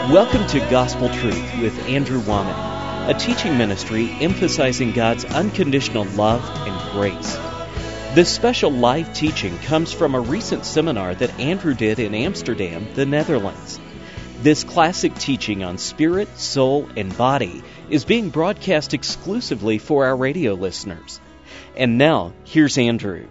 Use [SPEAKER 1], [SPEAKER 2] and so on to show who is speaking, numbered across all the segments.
[SPEAKER 1] Welcome to Gospel Truth with Andrew Womack, a teaching ministry emphasizing God's unconditional love and grace. This special live teaching comes from a recent seminar that Andrew did in Amsterdam, the Netherlands. This classic teaching on spirit, soul, and body is being broadcast exclusively for our radio listeners. And now, here's Andrew.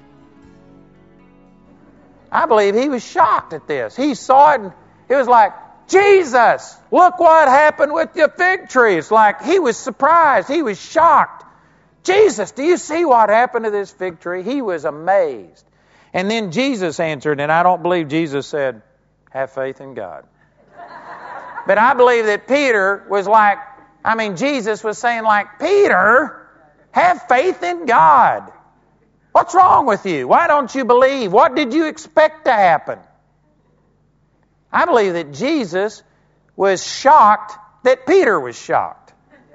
[SPEAKER 2] I believe he was shocked at this. He saw it and it was like, Jesus, look what happened with your fig tree. It's like he was surprised. He was shocked. Jesus, do you see what happened to this fig tree? He was amazed. And then Jesus answered, and I don't believe Jesus said, have faith in God. But I believe that Peter was like, Jesus was saying like, Peter, have faith in God. What's wrong with you? Why don't you believe? What did you expect to happen? I believe that Jesus was shocked that Peter was shocked.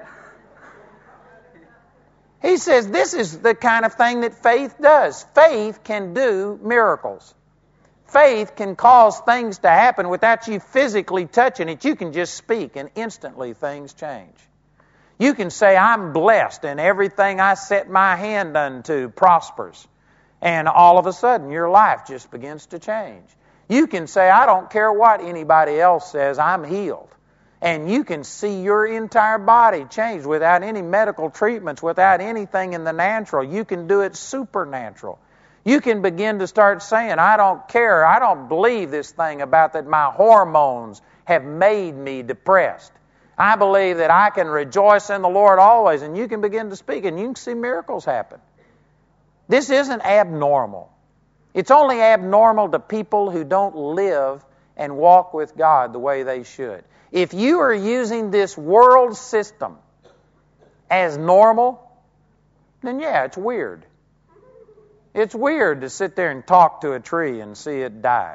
[SPEAKER 2] He says this is the kind of thing that faith does. Faith can do miracles. Faith can cause things to happen without you physically touching it. You can just speak and instantly things change. You can say, I'm blessed and everything I set my hand unto prospers. And all of a sudden your life just begins to change. You can say, I don't care what anybody else says, I'm healed. And you can see your entire body change without any medical treatments, without anything in the natural. You can do it supernatural. You can begin to start saying, I don't care, I don't believe this thing about that my hormones have made me depressed. I believe that I can rejoice in the Lord always. And you can begin to speak and you can see miracles happen. This isn't abnormal. It's only abnormal to people who don't live and walk with God the way they should. If you are using this world system as normal, then yeah, it's weird. It's weird to sit there and talk to a tree and see it die.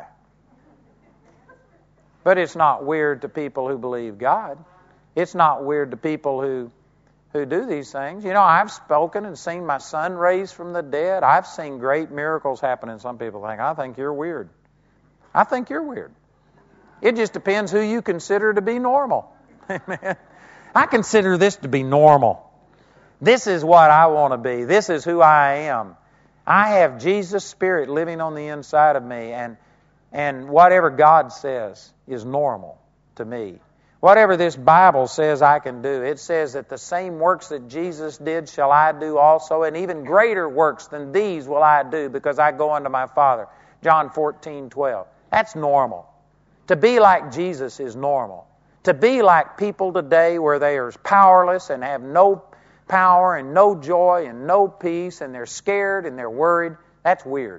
[SPEAKER 2] But it's not weird to people who believe God. It's not weird to people who do these things. You know, I've spoken and seen my son raised from the dead. I've seen great miracles happen, and some people think, I think you're weird. I think you're weird. It just depends who you consider to be normal. Amen. I consider this to be normal. This is what I want to be. This is who I am. I have Jesus' Spirit living on the inside of me, and whatever God says is normal to me. Whatever this Bible says I can do, it says that the same works that Jesus did shall I do also, and even greater works than these will I do because I go unto my Father. John 14:12. That's normal. To be like Jesus is normal. To be like people today where they are powerless and have no power and no joy and no peace and they're scared and they're worried, that's weird.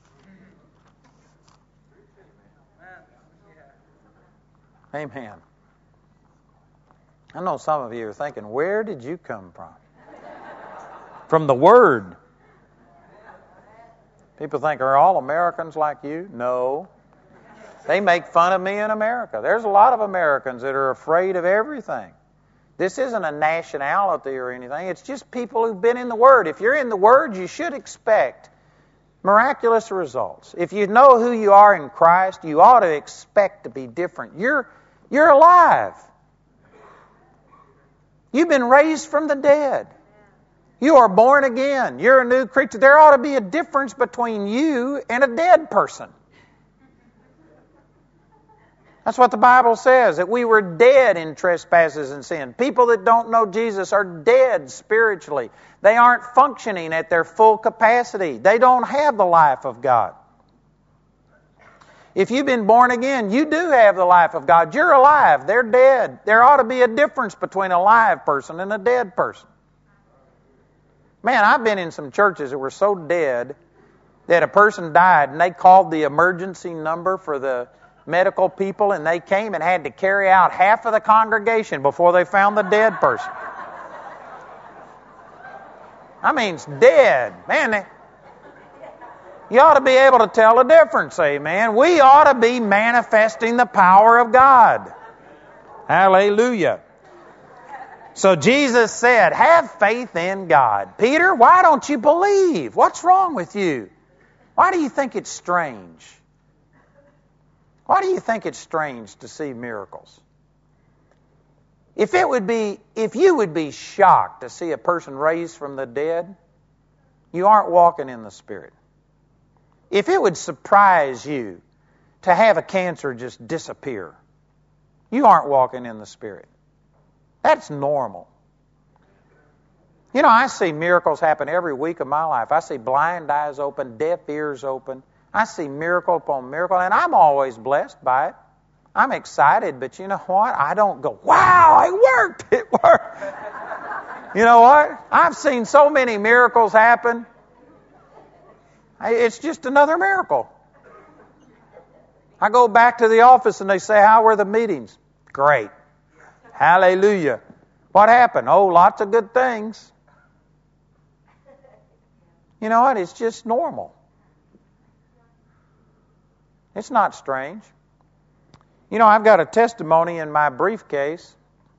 [SPEAKER 2] Amen. I know some of you are thinking, where did you come from? From the Word. People think, are all Americans like you? No. They make fun of me in America. There's a lot of Americans that are afraid of everything. This isn't a nationality or anything. It's just people who've been in the Word. If you're in the Word, you should expect miraculous results. If you know who you are in Christ, you ought to expect to be different. You're alive. You've been raised from the dead. You are born again. You're a new creature. There ought to be a difference between you and a dead person. That's what the Bible says, that we were dead in trespasses and sin. People that don't know Jesus are dead spiritually. They aren't functioning at their full capacity. They don't have the life of God. If you've been born again, you do have the life of God. You're alive. They're dead. There ought to be a difference between a live person and a dead person. Man, I've been in some churches that were so dead that a person died and they called the emergency number for the medical people and they came and had to carry out half of the congregation before they found the dead person. It's dead. Man, you ought to be able to tell the difference, amen. We ought to be manifesting the power of God. Hallelujah. So Jesus said, have faith in God. Peter, why don't you believe? What's wrong with you? Why do you think it's strange? Why do you think it's strange to see miracles? If you would be shocked to see a person raised from the dead, you aren't walking in the Spirit. If it would surprise you to have a cancer just disappear, you aren't walking in the Spirit. That's normal. You know, I see miracles happen every week of my life. I see blind eyes open, deaf ears open. I see miracle upon miracle, and I'm always blessed by it. I'm excited, but you know what? I don't go, wow, it worked, it worked. You know what? I've seen so many miracles happen. It's just another miracle. I go back to the office and they say, how were the meetings? Great. Hallelujah. What happened? Oh, lots of good things. You know what? It's just normal. It's not strange. You know, I've got a testimony in my briefcase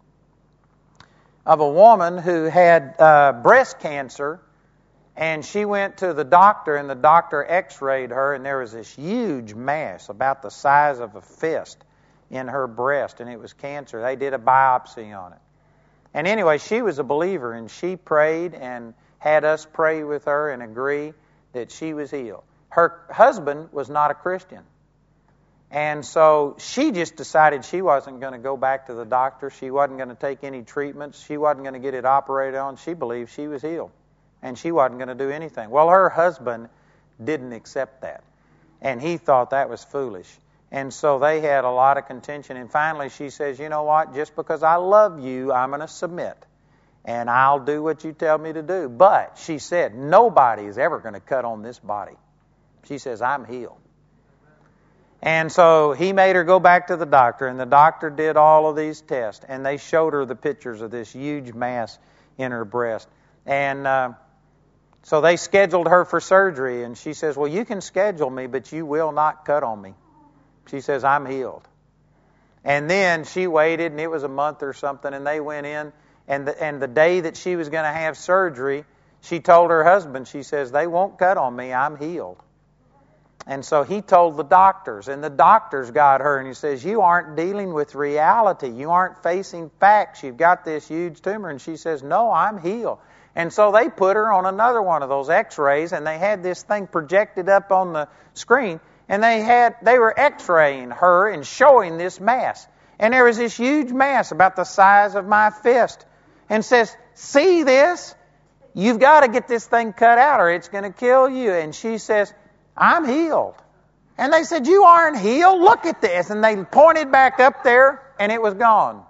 [SPEAKER 2] of a woman who had breast cancer, and she went to the doctor, and the doctor x-rayed her, and there was this huge mass about the size of a fist in her breast, and it was cancer. They did a biopsy on it. And anyway, she was a believer, and she prayed and had us pray with her and agree that she was healed. Her husband was not a Christian. And so she just decided she wasn't going to go back to the doctor. She wasn't going to take any treatments. She wasn't going to get it operated on. She believed she was healed. And she wasn't going to do anything. Well, her husband didn't accept that. And he thought that was foolish. And so they had a lot of contention. And finally she says, you know what? Just because I love you, I'm going to submit. And I'll do what you tell me to do. But she said, nobody is ever going to cut on this body. She says, I'm healed. And so he made her go back to the doctor, and the doctor did all of these tests, and they showed her the pictures of this huge mass in her breast. And so they scheduled her for surgery, and she says, well, you can schedule me, but you will not cut on me. She says, I'm healed. And then she waited, and it was a month or something, and they went in, and the day that she was going to have surgery, she told her husband, she says, they won't cut on me, I'm healed. And so he told the doctors, and the doctors got her, and he says, you aren't dealing with reality. You aren't facing facts. You've got this huge tumor. And she says, no, I'm healed. And so they put her on another one of those x-rays, and they had this thing projected up on the screen, and they were x-raying her and showing this mass. And there was this huge mass about the size of my fist. And says, see this? You've got to get this thing cut out or it's going to kill you. And she says, I'm healed. And they said, you aren't healed? Look at this. And they pointed back up there, and it was gone.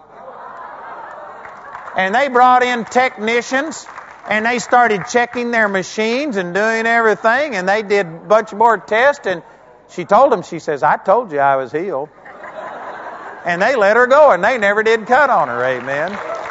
[SPEAKER 2] And they brought in technicians, and they started checking their machines and doing everything, and they did a bunch more tests. And she told them, she says, I told you I was healed. And they let her go, and they never did cut on her. Amen.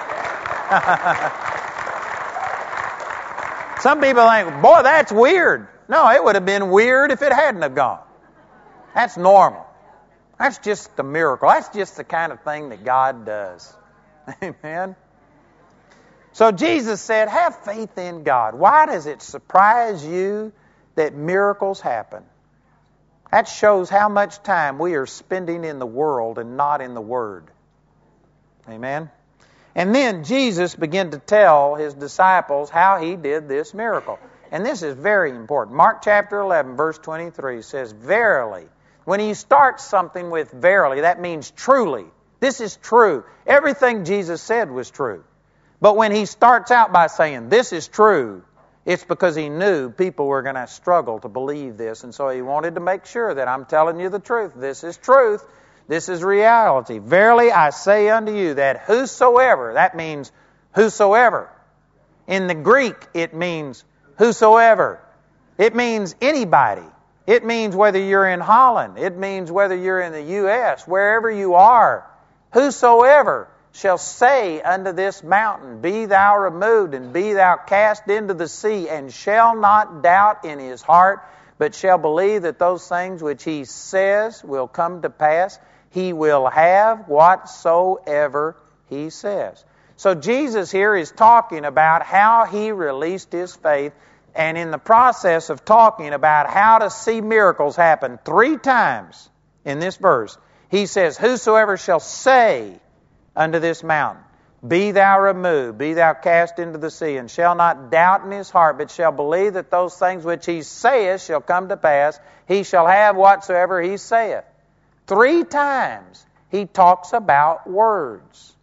[SPEAKER 2] Some people think, boy, that's weird. No, it would have been weird if it hadn't have gone. That's normal. That's just a miracle. That's just the kind of thing that God does. Amen. So Jesus said, have faith in God. Why does it surprise you that miracles happen? That shows how much time we are spending in the world and not in the Word. Amen. And then Jesus began to tell his disciples how he did this miracle. And this is very important. Mark chapter 11, verse 23 says, verily. When he starts something with verily, that means truly. This is true. Everything Jesus said was true. But when he starts out by saying, this is true, it's because he knew people were going to struggle to believe this. And so he wanted to make sure that I'm telling you the truth. This is truth. This is reality. Verily I say unto you that whosoever, that means whosoever. In the Greek, it means whosoever. It means anybody. It means whether you're in Holland. It means whether you're in the U.S., wherever you are. Whosoever shall say unto this mountain, be thou removed, and be thou cast into the sea, and shall not doubt in his heart, but shall believe that those things which he says will come to pass, he will have whatsoever he says. So Jesus here is talking about how he released his faith, and in the process of talking about how to see miracles happen 3 times in this verse, he says, whosoever shall say unto this mountain, Be thou removed, be thou cast into the sea, and shall not doubt in his heart, but shall believe that those things which he saith shall come to pass, he shall have whatsoever he saith. 3 times he talks about words.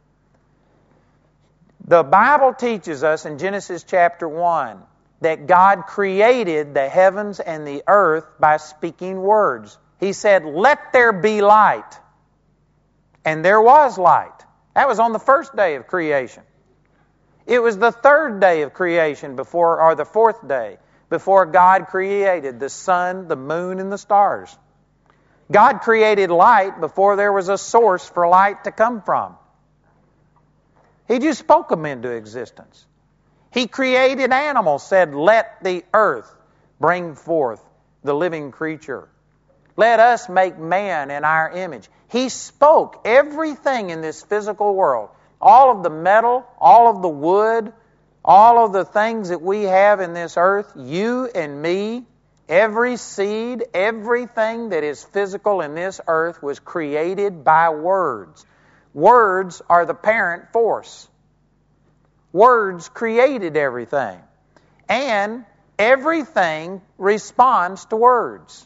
[SPEAKER 2] The Bible teaches us in Genesis chapter 1 that God created the heavens and the earth by speaking words. He said, "Let there be light." And there was light. That was on the first day of creation. It was the 3rd day of creation or the 4th day, before God created the sun, the moon, and the stars. God created light before there was a source for light to come from. He just spoke them into existence. He created animals, said, "Let the earth bring forth the living creature. Let us make man in our image." He spoke everything in this physical world. All of the metal, all of the wood, all of the things that we have in this earth, you and me, every seed, everything that is physical in this earth was created by words. Words are the parent force. Words created everything. And everything responds to words.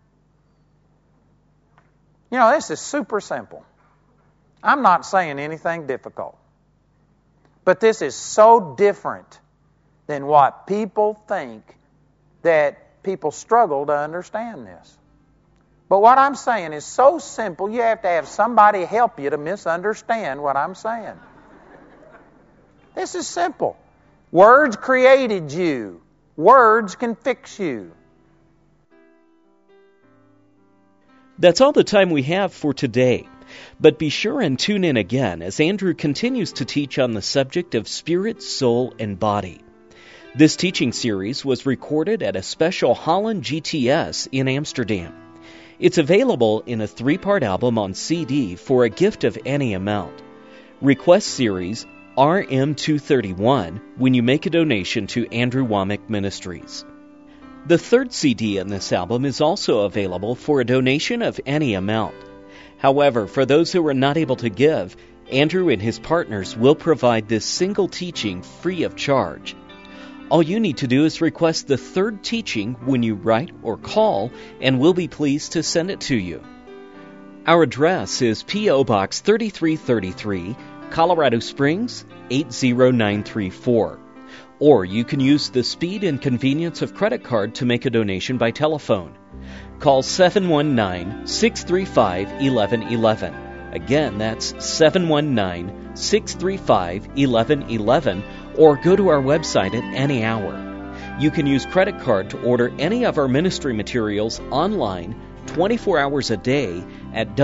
[SPEAKER 2] You know, this is super simple. I'm not saying anything difficult. But this is so different than what people think, that people struggle to understand this. But what I'm saying is so simple, you have to have somebody help you to misunderstand what I'm saying. This is simple. Words created you. Words can fix you.
[SPEAKER 1] That's all the time we have for today. But be sure and tune in again as Andrew continues to teach on the subject of spirit, soul, and body. This teaching series was recorded at a special Holland GTS in Amsterdam. It's available in a 3-part album on CD for a gift of any amount. Request series RM231 when you make a donation to Andrew Wommack Ministries. The 3rd CD in this album is also available for a donation of any amount. However, for those who are not able to give, Andrew and his partners will provide this single teaching free of charge. All you need to do is request the 3rd teaching when you write or call, and we'll be pleased to send it to you. Our address is P.O. Box 3333, Colorado Springs, 80934. Or you can use the speed and convenience of credit card to make a donation by telephone. Call 719-635-1111. Again, that's 719-635-1111, or go to our website at any hour. You can use credit card to order any of our ministry materials online 24 hours a day at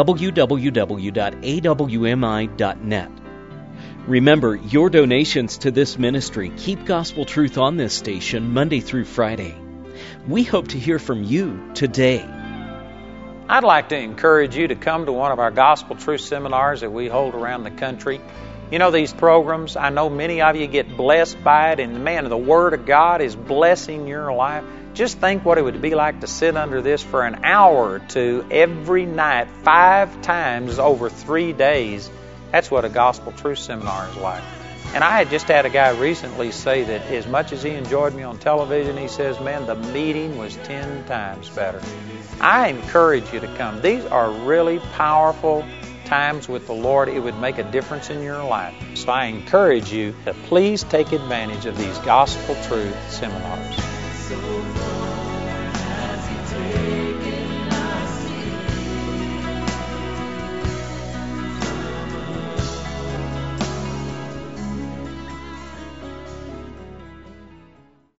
[SPEAKER 1] www.awmi.net. Remember, your donations to this ministry keep gospel truth on this station Monday through Friday. We hope to hear from you today.
[SPEAKER 2] I'd like to encourage you to come to one of our gospel truth seminars that we hold around the country. You know, these programs, I know many of you get blessed by it, and man, the Word of God is blessing your life. Just think what it would be like to sit under this for an hour or two every night, 5 times over 3 days. That's what a gospel truth seminar is like. And I had just had a guy recently say that as much as he enjoyed me on television, he says, man, the meeting was 10 times better. I encourage you to come. These are really powerful times with the Lord. It would make a difference in your life. So I encourage you to please take advantage of these gospel truth seminars.